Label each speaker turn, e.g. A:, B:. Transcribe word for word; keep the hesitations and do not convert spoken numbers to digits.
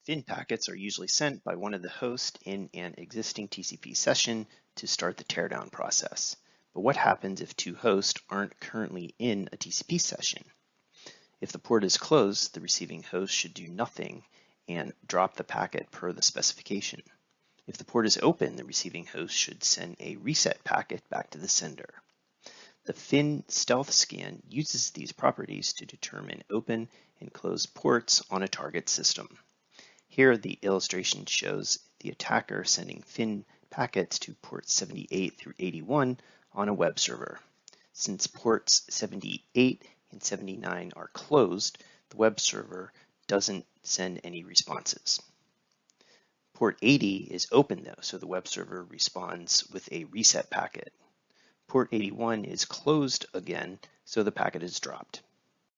A: Fin packets are usually sent by one of the hosts in an existing T C P session to start the teardown process. But what happens if two hosts aren't currently in a T C P session? If the port is closed, the receiving host should do nothing and drop the packet per the specification. If the port is open, the receiving host should send a reset packet back to the sender. The Fin Stealth Scan uses these properties to determine open and closed ports on a target system. Here, the illustration shows the attacker sending Fin packets to ports seventy-eight through eighty-one on a web server. Since ports seventy-eight and seventy-nine are closed, the web server doesn't send any responses. Port eighty is open though, so the web server responds with a reset packet. Port eighty-one is closed again, so the packet is dropped.